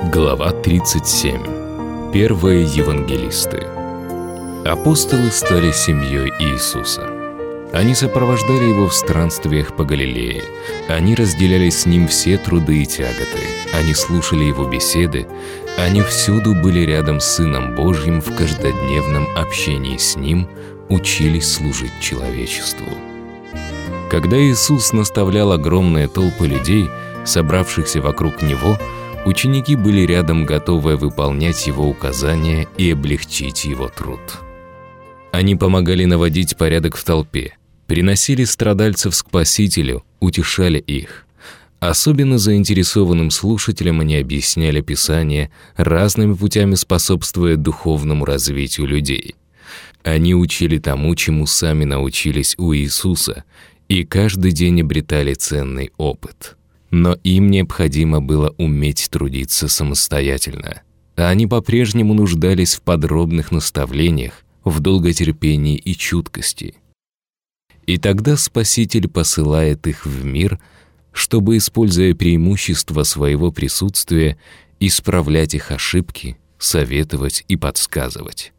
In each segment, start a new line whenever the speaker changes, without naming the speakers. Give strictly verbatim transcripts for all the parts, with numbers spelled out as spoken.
Глава тридцать семь. Первые евангелисты. Апостолы стали семьей Иисуса. Они сопровождали Его в странствиях по Галилее. Они разделяли с Ним все труды и тяготы. Они слушали Его беседы. Они всюду были рядом с Сыном Божьим в каждодневном общении с Ним, учились служить человечеству. Когда Иисус наставлял огромные толпы людей, собравшихся вокруг Него, ученики были рядом, готовые выполнять Его указания и облегчить Его труд. Они помогали наводить порядок в толпе, приносили страдальцев к Спасителю, утешали их. Особенно заинтересованным слушателям они объясняли Писание, разными путями способствуя духовному развитию людей. Они учили тому, чему сами научились у Иисуса, и каждый день обретали ценный опыт. Но им необходимо было уметь трудиться самостоятельно. А они по-прежнему нуждались в подробных наставлениях, в долготерпении и чуткости. И тогда Спаситель посылает их в мир, чтобы, используя преимущества своего присутствия, исправлять их ошибки, советовать и подсказывать.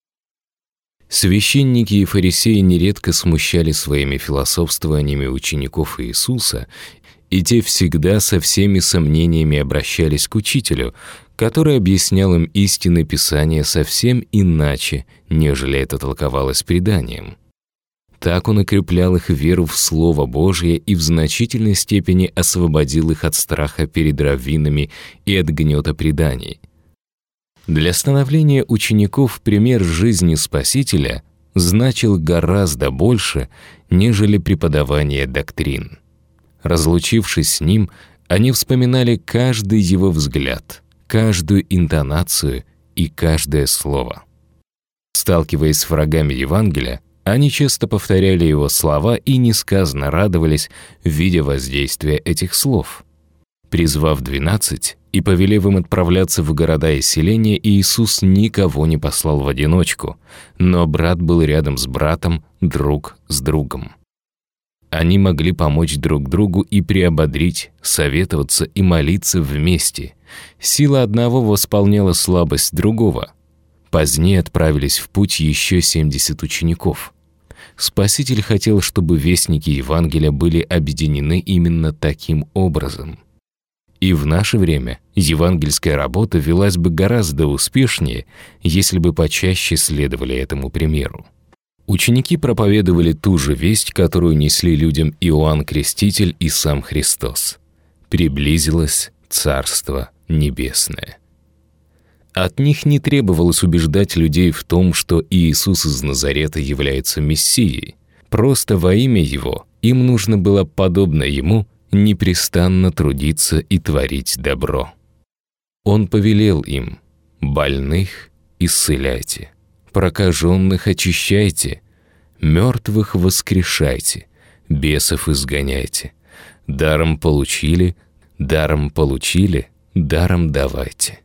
Священники и фарисеи нередко смущали своими философствованиями учеников Иисуса, и те всегда со всеми сомнениями обращались к учителю, который объяснял им истины Писания совсем иначе, нежели это толковалось преданием. Так он укреплял их веру в Слово Божье и в значительной степени освободил их от страха перед раввинами и от гнета преданий. Для становления учеников пример жизни Спасителя значил гораздо больше, нежели преподавание доктрин. Разлучившись с ним, они вспоминали каждый его взгляд, каждую интонацию и каждое слово. Сталкиваясь с врагами Евангелия, они часто повторяли его слова и несказанно радовались, видя воздействие этих слов. Призвав двенадцать и повелев им отправляться в города и селения, Иисус никого не послал в одиночку, но брат был рядом с братом, друг с другом. Они могли помочь друг другу и приободрить, советоваться и молиться вместе. Сила одного восполняла слабость другого. Позднее отправились в путь еще семьдесят учеников. Спаситель хотел, чтобы вестники Евангелия были объединены именно таким образом. И в наше время евангельская работа велась бы гораздо успешнее, если бы почаще следовали этому примеру. Ученики проповедовали ту же весть, которую несли людям Иоанн Креститель и сам Христос. Приблизилось Царство Небесное. От них не требовалось убеждать людей в том, что Иисус из Назарета является Мессией. Просто во имя Его им нужно было, подобно Ему, непрестанно трудиться и творить добро. Он повелел им: «Больных исцеляйте, прокаженных очищайте, мертвых воскрешайте, бесов изгоняйте. Даром получили, даром получили, даром давайте».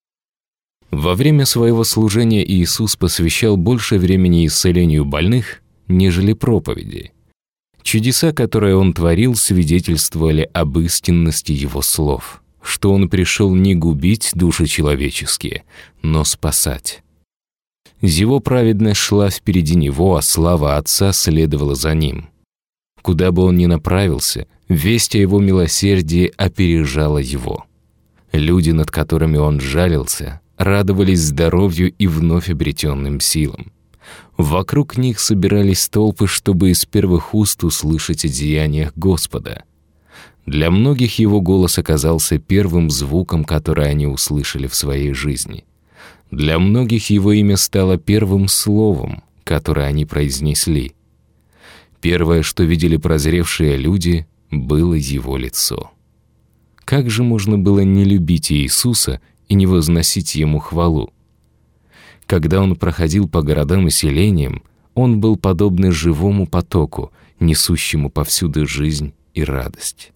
Во время своего служения Иисус посвящал больше времени исцелению больных, нежели проповеди. Чудеса, которые Он творил, свидетельствовали об истинности Его слов, что Он пришел не губить души человеческие, но спасать. Его праведность шла впереди Него, а слава Отца следовала за Ним. Куда бы Он ни направился, весть о Его милосердии опережала Его. Люди, над которыми Он жалился, радовались здоровью и вновь обретенным силам. Вокруг них собирались толпы, чтобы из первых уст услышать о деяниях Господа. Для многих Его голос оказался первым звуком, который они услышали в своей жизни. Для многих Его имя стало первым словом, которое они произнесли. Первое, что видели прозревшие люди, было Его лицо. Как же можно было не любить Иисуса и не возносить Ему хвалу? Когда Он проходил по городам и селениям, Он был подобный живому потоку, несущему повсюду жизнь и радость.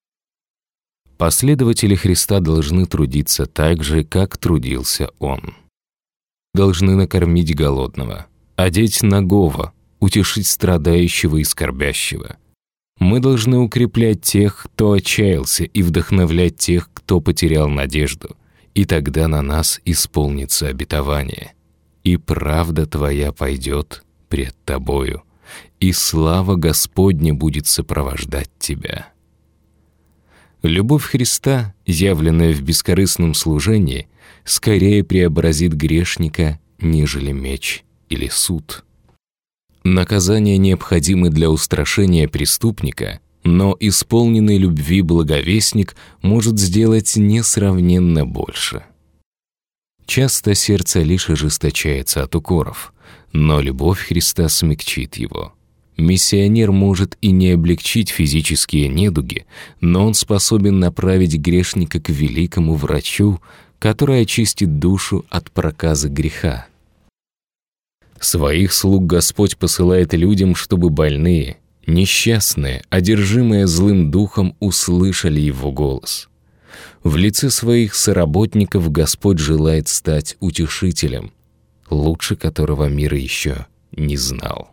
Последователи Христа должны трудиться так же, как трудился Он. Должны накормить голодного, одеть нагого, утешить страдающего и скорбящего. Мы должны укреплять тех, кто отчаялся, и вдохновлять тех, кто потерял надежду, и тогда на нас исполнится обетование. И правда Твоя пойдет пред Тобою, и слава Господня будет сопровождать Тебя». Любовь Христа, явленная в бескорыстном служении, скорее преобразит грешника, нежели меч или суд. Наказание необходимо для устрашения преступника, но исполненный любви благовестник может сделать несравненно больше. Часто сердце лишь ожесточается от укоров, но любовь Христа смягчит его. Миссионер может и не облегчить физические недуги, но он способен направить грешника к великому врачу, который очистит душу от проказы греха. Своих слуг Господь посылает людям, чтобы больные, несчастные, одержимые злым духом услышали Его голос. В лице своих соработников Господь желает стать утешителем, лучше которого мир еще не знал.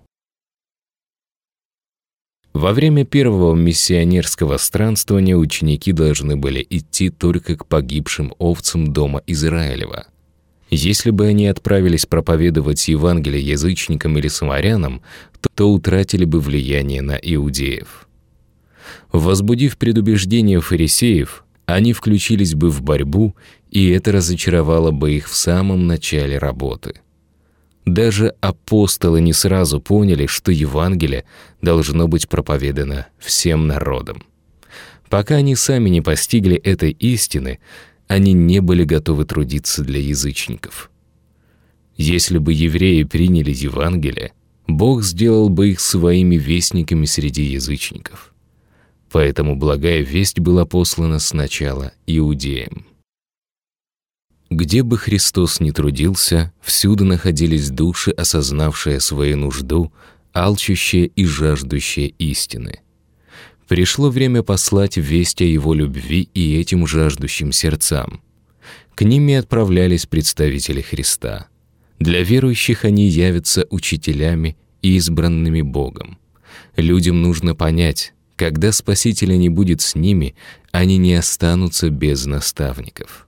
Во время первого миссионерского странствования ученики должны были идти только к погибшим овцам дома Израилева. Если бы они отправились проповедовать Евангелие язычникам или самарянам, то, то утратили бы влияние на иудеев. Возбудив предубеждение фарисеев, они включились бы в борьбу, и это разочаровало бы их в самом начале работы. Даже апостолы не сразу поняли, что Евангелие должно быть проповедано всем народам. Пока они сами не постигли этой истины, они не были готовы трудиться для язычников. Если бы евреи приняли Евангелие, Бог сделал бы их своими вестниками среди язычников. Поэтому благая весть была послана сначала иудеям. Где бы Христос ни трудился, всюду находились души, осознавшие свою нужду, алчущие и жаждущие истины. Пришло время послать весть о Его любви и этим жаждущим сердцам. К ним и отправлялись представители Христа. Для верующих они явятся учителями и избранными Богом. Людям нужно понять, когда Спасителя не будет с ними, они не останутся без наставников.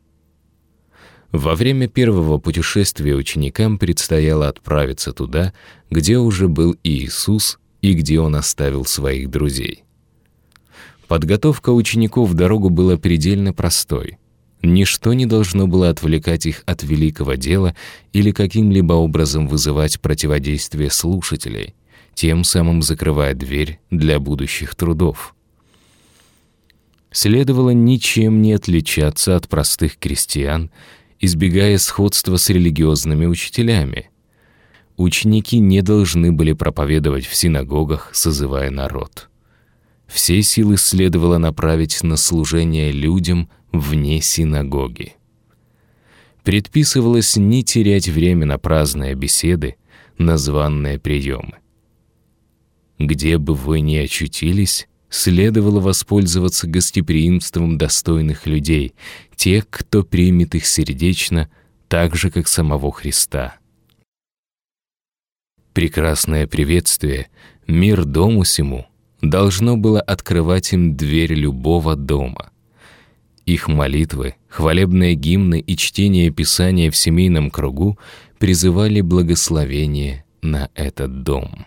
Во время первого путешествия ученикам предстояло отправиться туда, где уже был Иисус и где Он оставил своих друзей. Подготовка учеников в дорогу была предельно простой. Ничто не должно было отвлекать их от великого дела или каким-либо образом вызывать противодействие слушателей, тем самым закрывая дверь для будущих трудов. Следовало ничем не отличаться от простых крестьян, избегая сходства с религиозными учителями. Ученики не должны были проповедовать в синагогах, созывая народ. Все силы следовало направить на служение людям вне синагоги. Предписывалось не терять время на праздные беседы, на званные приемы. Где бы вы ни очутились, следовало воспользоваться гостеприимством достойных людей, тех, кто примет их сердечно, так же, как самого Христа. Прекрасное приветствие «Мир дому сему» должно было открывать им дверь любого дома. Их молитвы, хвалебные гимны и чтение Писания в семейном кругу призывали благословение на этот дом.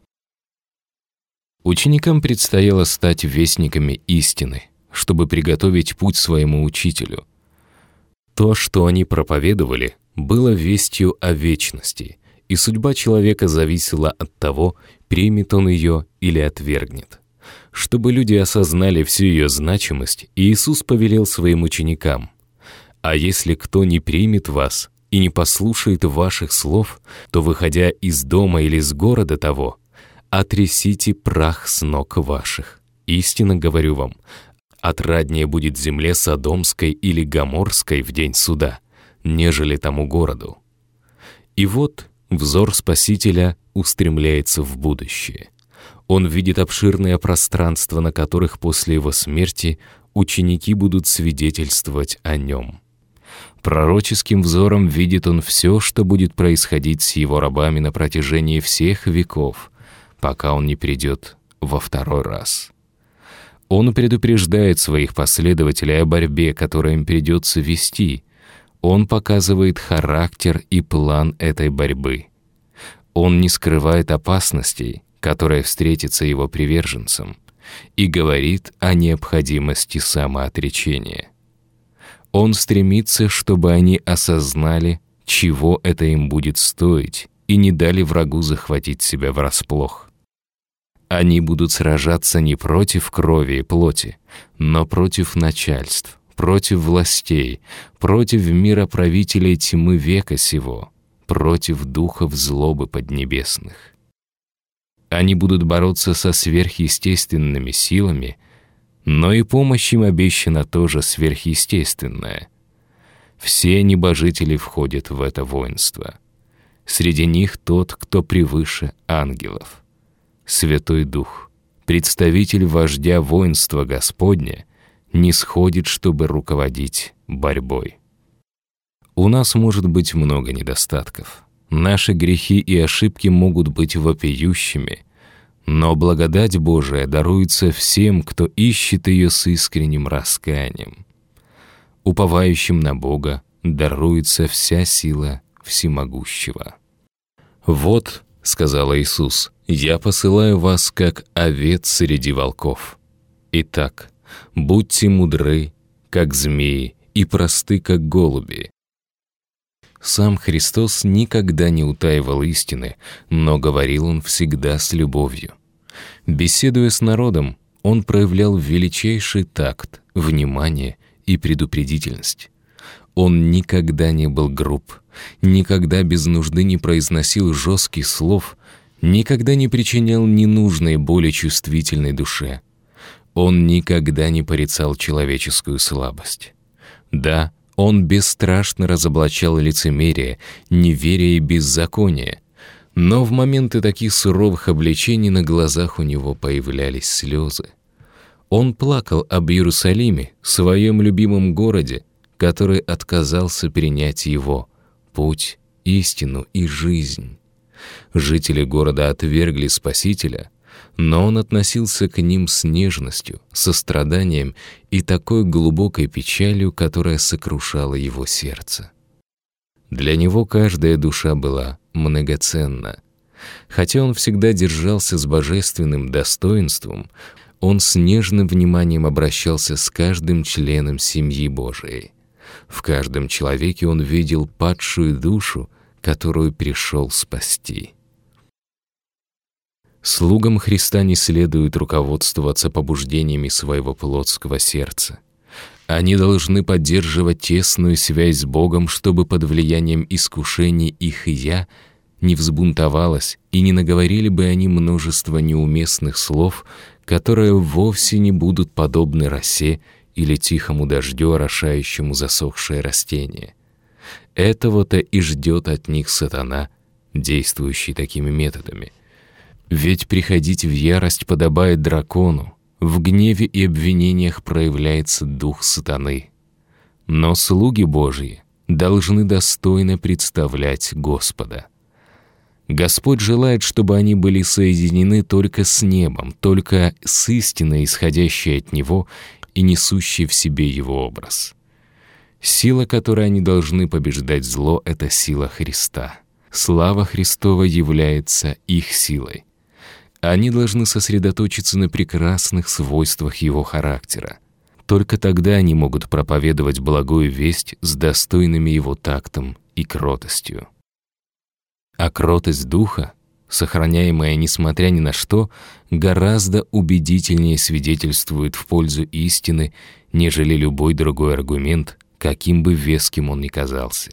Ученикам предстояло стать вестниками истины, чтобы приготовить путь своему учителю. То, что они проповедовали, было вестью о вечности, и судьба человека зависела от того, примет он ее или отвергнет. Чтобы люди осознали всю ее значимость, Иисус повелел своим ученикам: «А если кто не примет вас и не послушает ваших слов, то, выходя из дома или из города того, отрясите прах с ног ваших. Истинно говорю вам, отраднее будет земле Содомской или Гоморской в день суда, нежели тому городу». И вот взор Спасителя устремляется в будущее. Он видит обширное пространство, на которых после его смерти ученики будут свидетельствовать о нем. Пророческим взором видит он все, что будет происходить с его рабами на протяжении всех веков, пока он не придет во второй раз. Он предупреждает своих последователей о борьбе, которую им придется вести, Он показывает характер и план этой борьбы. Он не скрывает опасностей, которые встретятся его приверженцам, и говорит о необходимости самоотречения. Он стремится, чтобы они осознали, чего это им будет стоить, и не дали врагу захватить себя врасплох. Они будут сражаться не против крови и плоти, но против начальств, против властей, против мироправителей тьмы века сего, против духов злобы поднебесных. Они будут бороться со сверхъестественными силами, но и помощь им обещана тоже сверхъестественная. Все небожители входят в это воинство. Среди них тот, кто превыше ангелов. Святой Дух, представитель вождя воинства Господня, не сходит, чтобы руководить борьбой. У нас может быть много недостатков. Наши грехи и ошибки могут быть вопиющими, но благодать Божия даруется всем, кто ищет ее с искренним раскаянием. Уповающим на Бога даруется вся сила Всемогущего. «Вот, — сказал Иисус, — я посылаю вас, как овец среди волков. Итак, будьте мудры, как змеи, и просты, как голуби». Сам Христос никогда не утаивал истины, но говорил он всегда с любовью. Беседуя с народом, он проявлял величайший такт, внимание и предупредительность. Он никогда не был груб, никогда без нужды не произносил жестких слов, никогда не причинял ненужной боли чувствительной душе. Он никогда не порицал человеческую слабость. Да, он бесстрашно разоблачал лицемерие, неверие и беззаконие, но в моменты таких суровых обличений на глазах у него появлялись слезы. Он плакал об Иерусалиме, своем любимом городе, который отказался принять его путь, истину и жизнь. Жители города отвергли Спасителя, но он относился к ним с нежностью, состраданием и такой глубокой печалью, которая сокрушала его сердце. Для него каждая душа была многоценна. Хотя он всегда держался с божественным достоинством, он с нежным вниманием обращался с каждым членом семьи Божией. В каждом человеке он видел падшую душу, которую пришел спасти. Слугам Христа не следует руководствоваться побуждениями своего плотского сердца. Они должны поддерживать тесную связь с Богом, чтобы под влиянием искушений их «я» не взбунтовалось и не наговорили бы они множество неуместных слов, которые вовсе не будут подобны росе или тихому дождю, орошающему засохшее растение. Этого-то и ждет от них сатана, действующий такими методами. Ведь приходить в ярость подобает дракону, в гневе и обвинениях проявляется дух сатаны. Но слуги Божьи должны достойно представлять Господа. Господь желает, чтобы они были соединены только с небом, только с истиной, исходящей от Него и несущей в себе Его образ. Сила, которой они должны побеждать зло, — это сила Христа. Слава Христова является их силой. Они должны сосредоточиться на прекрасных свойствах Его характера. Только тогда они могут проповедовать благую весть с достойными Его тактом и кротостью. А кротость духа, сохраняемая несмотря ни на что, гораздо убедительнее свидетельствует в пользу истины, нежели любой другой аргумент, каким бы веским он ни казался.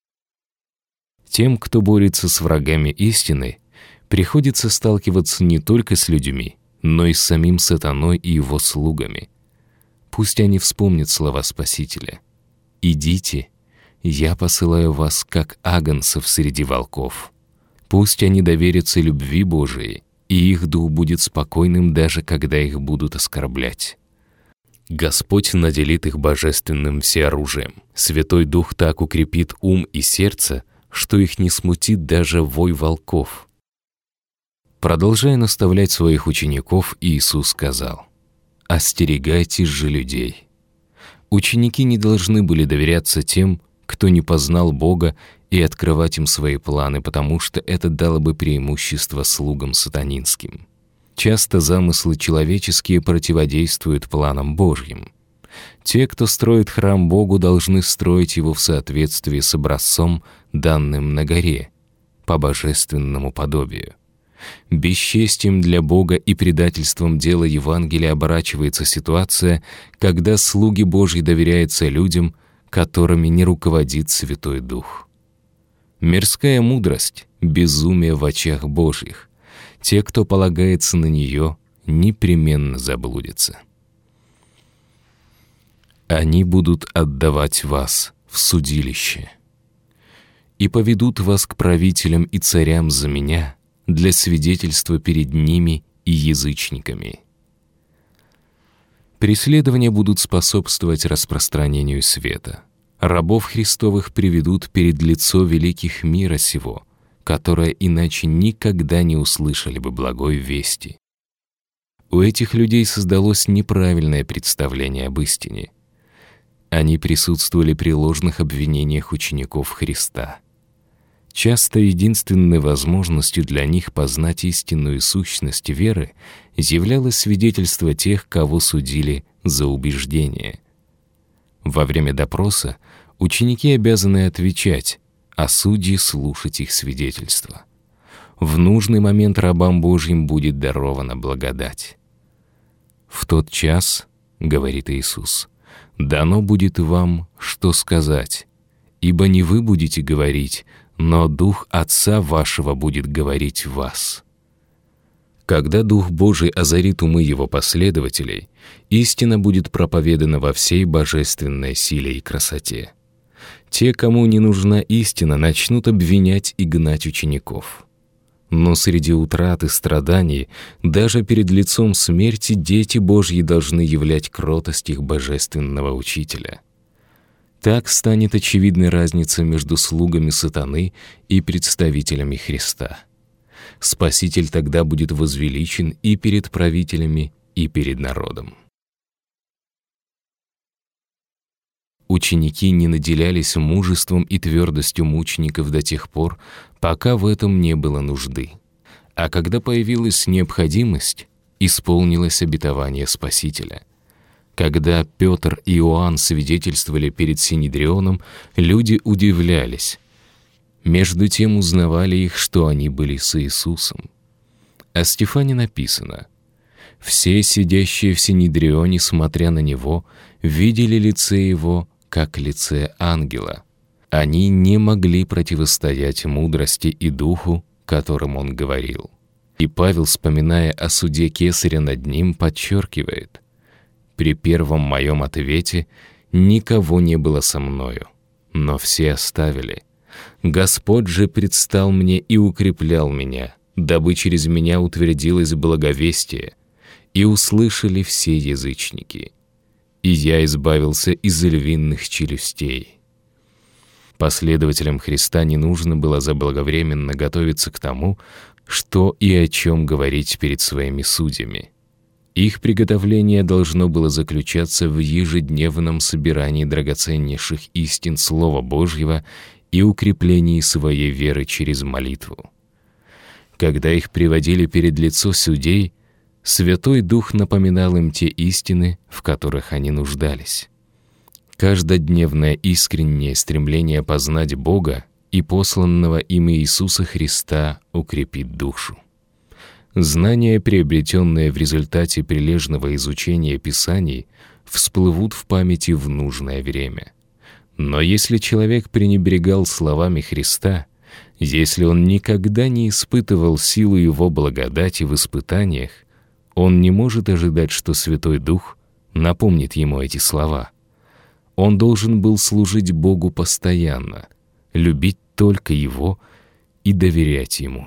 Тем, кто борется с врагами истины, приходится сталкиваться не только с людьми, но и с самим сатаной и его слугами. Пусть они вспомнят слова Спасителя: «Идите, я посылаю вас, как агнцев среди волков». Пусть они доверятся любви Божией, и их дух будет спокойным, даже когда их будут оскорблять. Господь наделит их божественным всеоружием. Святой Дух так укрепит ум и сердце, что их не смутит даже вой волков. Продолжая наставлять своих учеников, Иисус сказал: «Остерегайтесь же людей». Ученики не должны были доверяться тем, кто кто не познал Бога, и открывать им свои планы, потому что это дало бы преимущество слугам сатанинским. Часто замыслы человеческие противодействуют планам Божьим. Те, кто строит храм Богу, должны строить его в соответствии с образцом, данным на горе, по божественному подобию. Бесчестием для Бога и предательством дела Евангелия оборачивается ситуация, когда слуги Божьи доверяются людям, которыми не руководит Святой Дух. Мирская мудрость — безумие в очах Божьих. Те, кто полагается на нее, непременно заблудятся. Они будут отдавать вас в судилище и поведут вас к правителям и царям за меня для свидетельства перед ними и язычниками. Преследования будут способствовать распространению света. Рабов Христовых приведут перед лицо великих мира сего, которые иначе никогда не услышали бы благой вести. У этих людей создалось неправильное представление об истине. Они присутствовали при ложных обвинениях учеников Христа. Часто единственной возможностью для них познать истинную сущность веры являлось свидетельство тех, кого судили за убеждение. Во время допроса ученики обязаны отвечать, а судьи слушать их свидетельства. В нужный момент рабам Божьим будет дарована благодать. «В тот час, — говорит Иисус, — дано будет вам, что сказать, ибо не вы будете говорить, но Дух Отца вашего будет говорить в вас». Когда Дух Божий озарит умы Его последователей, истина будет проповедана во всей божественной силе и красоте. Те, кому не нужна истина, начнут обвинять и гнать учеников. Но среди утрат и страданий, даже перед лицом смерти, дети Божьи должны являть кротость их божественного Учителя. Так станет очевидной разница между слугами сатаны и представителями Христа. Спаситель тогда будет возвеличен и перед правителями, и перед народом. Ученики не наделялись мужеством и твердостью мучеников до тех пор, пока в этом не было нужды. А когда появилась необходимость, исполнилось обетование Спасителя. Когда Петр и Иоанн свидетельствовали перед Синедрионом, люди удивлялись. Между тем узнавали их, что они были с Иисусом. О Стефане написано: «Все сидящие в Синедрионе, смотря на него, видели лице его, как лице ангела. Они не могли противостоять мудрости и духу, которым он говорил». И Павел, вспоминая о суде Кесаря над ним, подчеркивает: «При первом моем ответе никого не было со мною, но все оставили. Господь же предстал мне и укреплял меня, дабы через меня утвердилось благовестие, и услышали все язычники. И я избавился из львиных челюстей». Последователям Христа не нужно было заблаговременно готовиться к тому, что и о чем говорить перед своими судьями. Их приготовление должно было заключаться в ежедневном собирании драгоценнейших истин Слова Божьего и укреплении своей веры через молитву. Когда их приводили перед лицо судей, Святой Дух напоминал им те истины, в которых они нуждались. Каждодневное искреннее стремление познать Бога и посланного им Иисуса Христа укрепит душу. Знания, приобретенные в результате прилежного изучения Писаний, всплывут в памяти в нужное время. Но если человек пренебрегал словами Христа, если он никогда не испытывал силу Его благодати в испытаниях, он не может ожидать, что Святой Дух напомнит ему эти слова. Он должен был служить Богу постоянно, любить только Его и доверять Ему.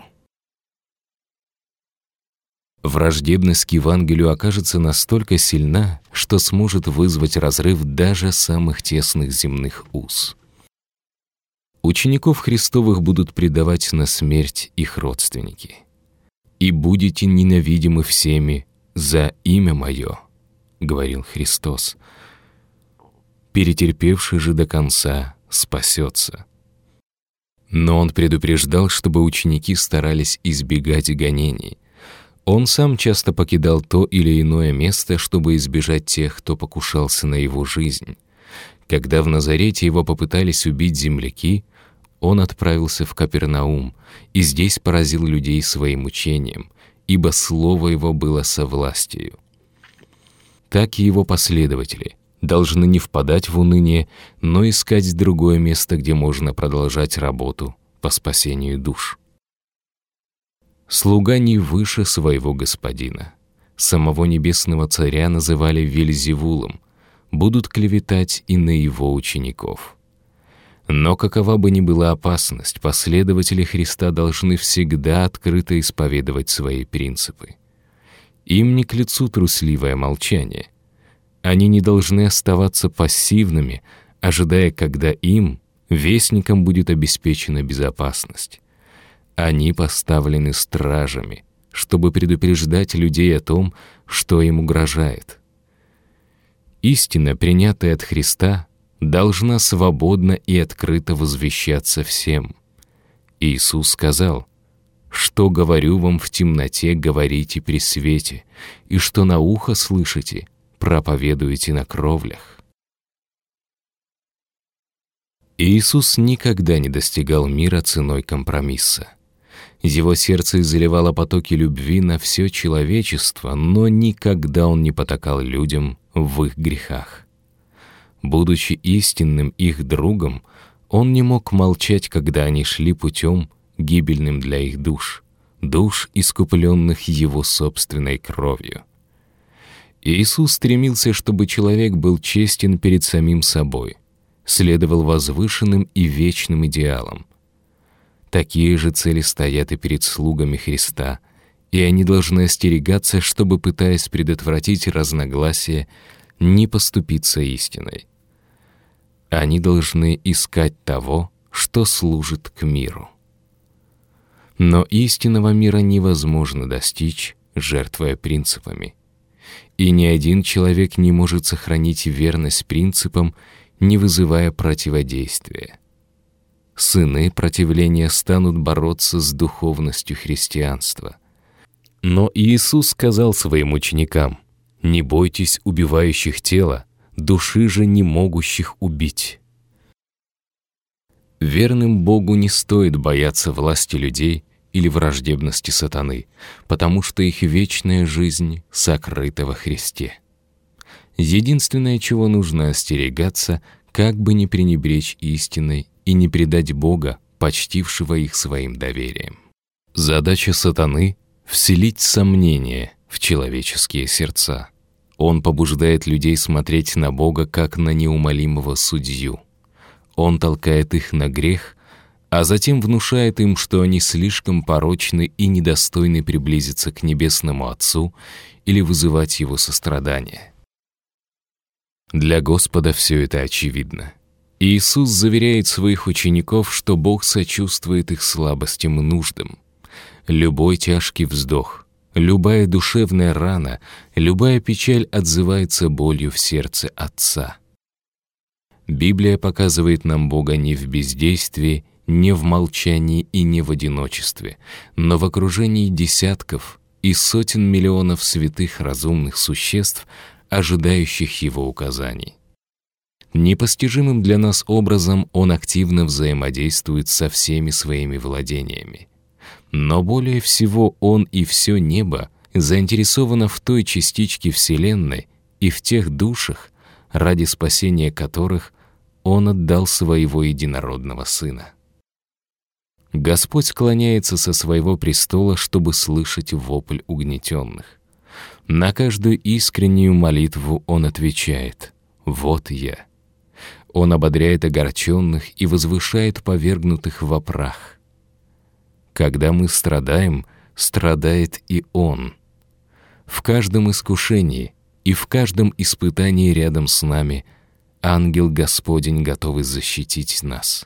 Враждебность к Евангелию окажется настолько сильна, что сможет вызвать разрыв даже самых тесных земных уз. Учеников Христовых будут предавать на смерть их родственники. «И будете ненавидимы всеми за имя Мое», — говорил Христос. «Перетерпевший же до конца спасется. Но он предупреждал, чтобы ученики старались избегать гонений. Он сам часто покидал то или иное место, чтобы избежать тех, кто покушался на его жизнь. Когда в Назарете его попытались убить земляки, он отправился в Капернаум и здесь поразил людей своим учением, ибо слово его было со властью. Так и его последователи должны не впадать в уныние, но искать другое место, где можно продолжать работу по спасению душ. Слуга не выше своего господина. Самого небесного царя называли Вельзевулом, будут клеветать и на его учеников. Но какова бы ни была опасность, последователи Христа должны всегда открыто исповедовать свои принципы. Им не к лицу трусливое молчание. Они не должны оставаться пассивными, ожидая, когда им, вестникам, будет обеспечена безопасность. Они поставлены стражами, чтобы предупреждать людей о том, что им угрожает. Истина, принятая от Христа, должна свободно и открыто возвещаться всем. Иисус сказал: «Что говорю вам в темноте, говорите при свете, и что на ухо слышите, проповедуйте на кровлях». Иисус никогда не достигал мира ценой компромисса. Его сердце изливало потоки любви на все человечество, но никогда он не потакал людям в их грехах. Будучи истинным их другом, он не мог молчать, когда они шли путем, гибельным для их душ, душ, искупленных его собственной кровью. Иисус стремился, чтобы человек был честен перед самим собой, следовал возвышенным и вечным идеалам. Такие же цели стоят и перед слугами Христа, и они должны остерегаться, чтобы, пытаясь предотвратить разногласия, не поступиться истиной. Они должны искать того, что служит к миру. Но истинного мира невозможно достичь, жертвуя принципами. И ни один человек не может сохранить верность принципам, не вызывая противодействия. Сыны противления станут бороться с духовностью христианства. Но Иисус сказал своим ученикам: «Не бойтесь убивающих тело, души же не могущих убить». Верным Богу не стоит бояться власти людей или враждебности сатаны, потому что их вечная жизнь сокрыта во Христе. Единственное, чего нужно остерегаться, как бы не пренебречь истиной и не предать Бога, почтившего их своим доверием. Задача сатаны — вселить сомнение в человеческие сердца. Он побуждает людей смотреть на Бога как на неумолимого судью. Он толкает их на грех, а затем внушает им, что они слишком порочны и недостойны приблизиться к Небесному Отцу или вызывать Его сострадание. Для Господа все это очевидно. Иисус заверяет своих учеников, что Бог сочувствует их слабостям и нуждам. Любой тяжкий вздох, любая душевная рана, любая печаль отзывается болью в сердце Отца. Библия показывает нам Бога не в бездействии, не в молчании и не в одиночестве, но в окружении десятков и сотен миллионов святых разумных существ, ожидающих Его указаний. Непостижимым для нас образом Он активно взаимодействует со всеми своими владениями. Но более всего Он и все небо заинтересовано в той частичке Вселенной и в тех душах, ради спасения которых Он отдал Своего Единородного Сына. Господь склоняется со Своего престола, чтобы слышать вопль угнетенных. На каждую искреннюю молитву Он отвечает: «Вот я». Он ободряет огорченных и возвышает повергнутых во прах. Когда мы страдаем, страдает и Он. В каждом искушении и в каждом испытании рядом с нами ангел Господень готов защитить нас.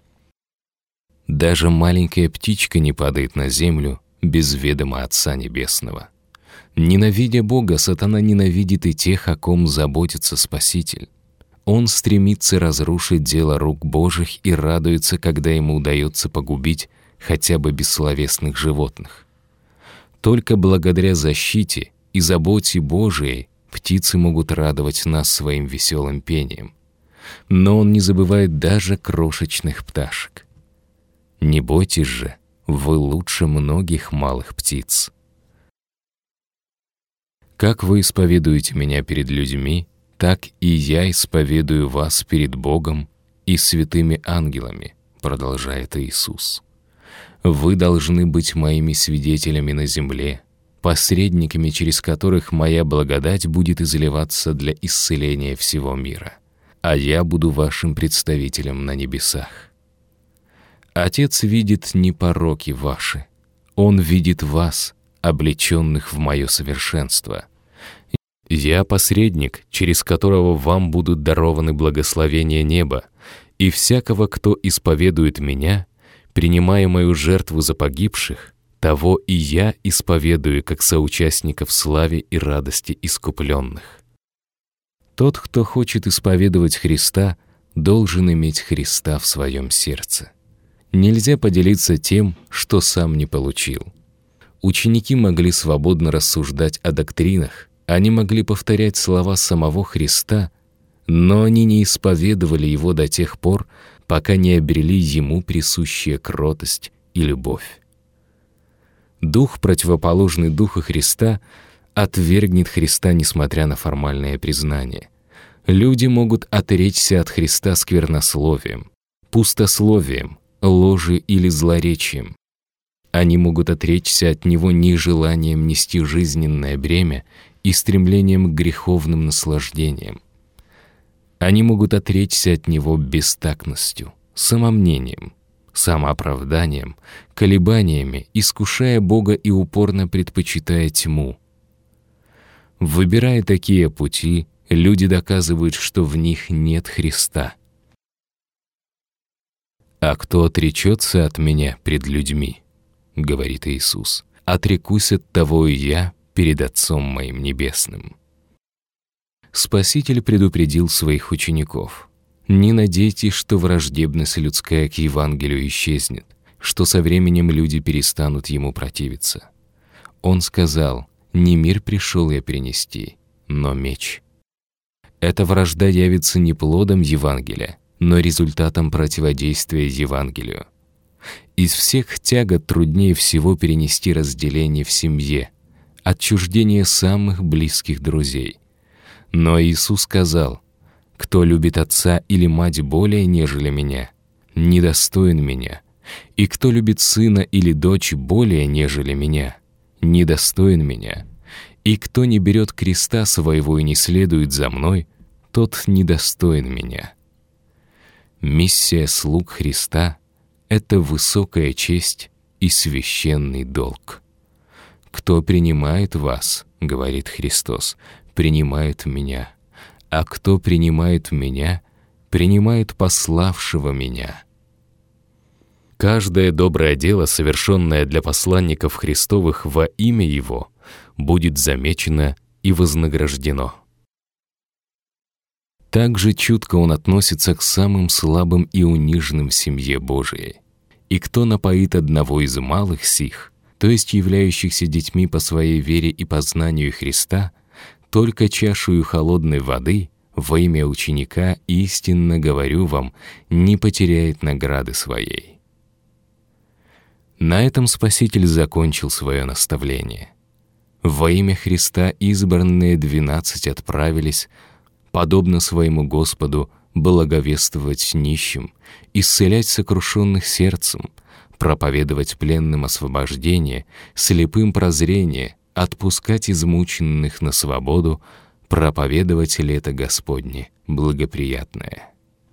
Даже маленькая птичка не падает на землю без ведома Отца Небесного. Ненавидя Бога, сатана ненавидит и тех, о ком заботится Спаситель. Он стремится разрушить дело рук Божьих и радуется, когда ему удается погубить хотя бы бессловесных животных. Только благодаря защите и заботе Божией птицы могут радовать нас своим веселым пением. Но он не забывает даже крошечных пташек. Не бойтесь же, вы лучше многих малых птиц. Как вы исповедуете меня перед людьми, так и я исповедую вас перед Богом и святыми ангелами, продолжает Иисус. Вы должны быть моими свидетелями на земле, посредниками, через которых моя благодать будет изливаться для исцеления всего мира, а я буду вашим представителем на небесах. Отец видит не пороки ваши, Он видит вас, облеченных в мое совершенство. Я посредник, через которого вам будут дарованы благословения неба, и всякого, кто исповедует меня, принимая мою жертву за погибших, того и я исповедую как соучастника в славе и радости искупленных. Тот, кто хочет исповедовать Христа, должен иметь Христа в своем сердце. Нельзя поделиться тем, что сам не получил. Ученики могли свободно рассуждать о доктринах, они могли повторять слова самого Христа, но они не исповедовали Его до тех пор, пока не обрели Ему присущая кротость и любовь. Дух, противоположный Духу Христа, отвергнет Христа, несмотря на формальное признание. Люди могут отречься от Христа сквернословием, пустословием, ложью или злоречием. Они могут отречься от Него нежеланием нести жизненное бремя и стремлением к греховным наслаждениям. Они могут отречься от Него бестактностью, самомнением, самооправданием, колебаниями, искушая Бога и упорно предпочитая тьму. Выбирая такие пути, люди доказывают, что в них нет Христа. «А кто отречется от Меня пред людьми, — говорит Иисус, — отрекусь от того и я перед Отцом Моим Небесным». Спаситель предупредил своих учеников: «Не надейтесь, что враждебность людская к Евангелию исчезнет, что со временем люди перестанут ему противиться». Он сказал: «Не мир пришел я принести, но меч». Эта вражда явится не плодом Евангелия, но результатом противодействия Евангелию. Из всех тягот труднее всего перенести разделение в семье, отчуждение самых близких друзей. Но Иисус сказал: «Кто любит отца или мать более, нежели Меня, недостоин Меня, и кто любит сына или дочь более, нежели Меня, недостоин Меня, и кто не берет креста своего и не следует за Мной, тот недостоин Меня». Миссия слуг Христа — это высокая честь и священный долг. «Кто принимает вас, — говорит Христос, — принимает Меня, а кто принимает Меня, принимает пославшего Меня». Каждое доброе дело, совершенное для посланников Христовых во имя Его, будет замечено и вознаграждено. Так же чутко Он относится к самым слабым и униженным в семье Божией. «И кто напоит одного из малых сих, то есть являющихся детьми по своей вере и познанию Христа, только чашею холодной воды во имя ученика, истинно говорю вам, не потеряет награды своей». На этом Спаситель закончил свое наставление. Во имя Христа избранные двенадцать отправились, подобно своему Господу, благовествовать нищим, исцелять сокрушенных сердцем, проповедовать пленным освобождение, слепым прозрение, отпускать измученных на свободу, проповедовать лето Господне благоприятное.